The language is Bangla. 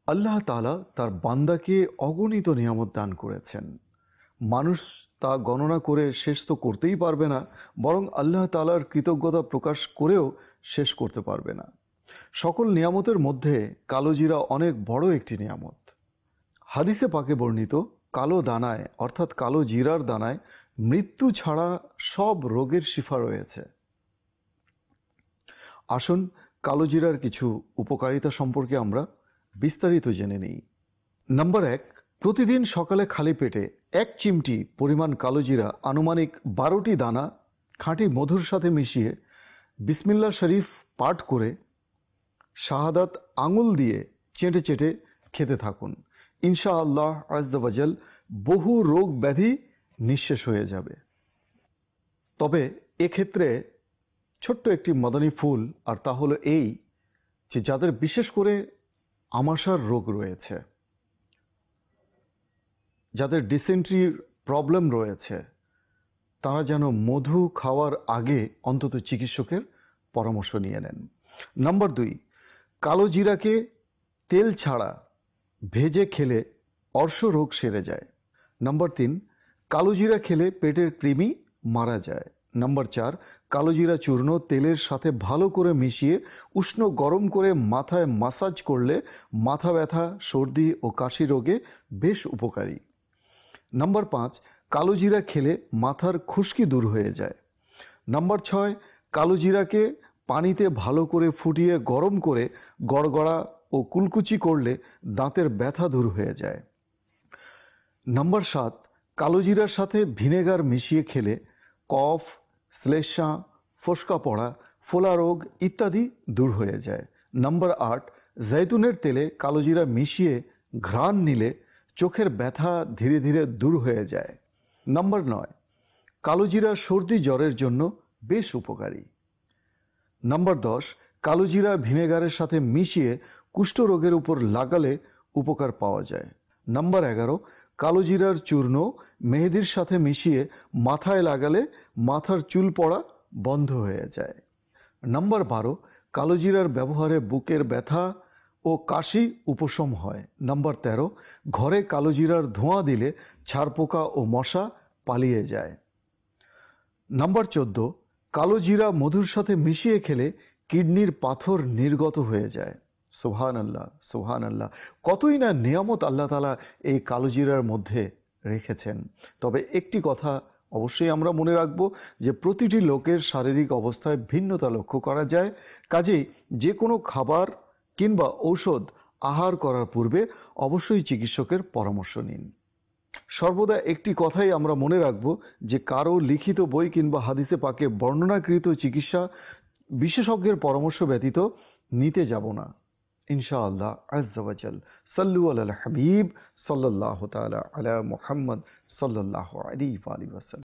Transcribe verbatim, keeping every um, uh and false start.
আল্লাহ তাআলা তার বান্দাকে অগণিত নিয়ামত দান করেছেন। মানুষ তা গণনা করে শেষ তো করতেই পারবে না, বরং আল্লাহ তাআলার কৃতজ্ঞতা প্রকাশ করেও শেষ করতে পারবে না। সকল নিয়ামতের মধ্যে কালোজিরা অনেক বড় একটি নিয়ামত। হাদিসে পাকে বর্ণিত, কালো দানায় অর্থাৎ কালো জিরার দানায় মৃত্যু ছাড়া সব রোগের শিফা রয়েছে। আসুন কালো জিরার কিছু উপকারিতা সম্পর্কে আমরা বিস্তারিত জেনে নিই। নাম্বার এক, প্রতিদিন সকালে খালি পেটে এক চিমটি পরিমাণ কালো জিরা আনুমানিক বারোটি দানা খাঁটি মধুর সাথে মিশিয়ে বিসমিল্লাহ শরীফ পাঠ করে শাহাদাত আঙুল দিয়ে চেটে চেটে খেতে থাকুন। ইনশাআল্লাহ আযজা ওয়াজাল বহু রোগ ব্যাধি নিঃশেষ হয়ে যাবে। তবে এক্ষেত্রে ছোট্ট একটি মাদানী ফুল, আর তা হলো এই যে যাদের বিশেষ করে আমাশার রোগ রয়েছে, যাদের ডিসেন্ট্রির প্রবলেম রয়েছে, তারা যেন মধু খাওয়ার আগে অন্তত চিকিৎসকের পরামর্শ নিয়ে নেন। নাম্বার দুই, কালো জিরাকে তেল ছাড়া ভেজে খেলে অর্শ রোগ সেরে যায়। নাম্বার তিন, কালো জিরা খেলে পেটের কৃমি মারা যায়। নাম্বার চার, কালো জিরা চূর্ণ তেলের সাথে ভালো করে মিশিয়ে উষ্ণ গরম করে মাথায় মাসাজ করলে মাথা ব্যথা, সর্দি ও কাশি রোগে বেশ উপকারী। নাম্বার পাঁচ, কালো জিরা খেলে মাথার খুশকি দূর হয়ে যায়। নাম্বার ছয়, কালো জিরাকে পানিতে ভালো করে ফুটিয়ে গরম করে গড়গড়া ও কুলকুচি করলে দাঁতের ব্যথা দূর হয়ে যায়। নাম্বার সাত, কালো জিরার সাথে ভিনেগার মিশিয়ে খেলে কফ, শ্লেষ্মা, ফোসকা পড়া, ফোলা রোগ ইত্যাদি দূর হয়ে যায়। নাম্বার আট, জৈতুনের তেলে কালো জিরা মিশিয়ে ঘ্রাণ নিলে চোখের ব্যথা ধীরে ধীরে দূর হয়ে যায়। নাম্বার নয়, কালো জিরা সর্দি জ্বরের জন্য বেশ উপকারী। নাম্বার দশ, কালো জিরা ভিনেগারের সাথে মিশিয়ে কুষ্ঠরোগের উপর লাগালে উপকার পাওয়া যায়। নাম্বার এগারো, কালো জিরার চূর্ণ মেহেদির সাথে মিশিয়ে মাথায় লাগালে মাথার চুল পড়া বন্ধ হয়ে যায়। নাম্বার বারো, কালো জিরার ব্যবহারে বুকের ব্যথা ও কাশি উপশম হয়। নাম্বার তেরো, ঘরে কালো জিরার ধোঁয়া দিলে ছারপোকা ও মশা পালিয়ে যায়। নাম্বার চোদ্দ, কালো জিরা মধুর সাথে মিশিয়ে খেলে কিডনির পাথর নির্গত হয়ে যায়। সুবহানাল্লাহ, সুবহানাল্লাহ, কতই না নিয়ামত আল্লাহ তাআলা এই কালো জিরার মধ্যে রেখেছেন। তবে একটি কথা অবশ্যই আমরা মনে রাখবো যে প্রতিটি লোকের শারীরিক অবস্থায় ভিন্নতা লক্ষ্য করা যায়। কাজেই যে কোনো খাবার কিংবা ঔষধ আহার করার পূর্বে অবশ্যই চিকিৎসকের পরামর্শ নিন। সর্বদা একটি কথাই আমরা মনে রাখবো যে কারো লিখিত বই কিংবা হাদিসে পাকে বর্ণনাকৃত চিকিৎসা বিশেষজ্ঞের পরামর্শ ব্যতীত নিতে যাব না। ইনশাআল্লাহ আযজা ওয়াজাল। সাল্লু আলাল হাবিব সাল্লাল্লাহু তাআলা আলা মুহাম্মদ সাল্লাল্লাহু আলাইহি ওয়া সাল্লাম।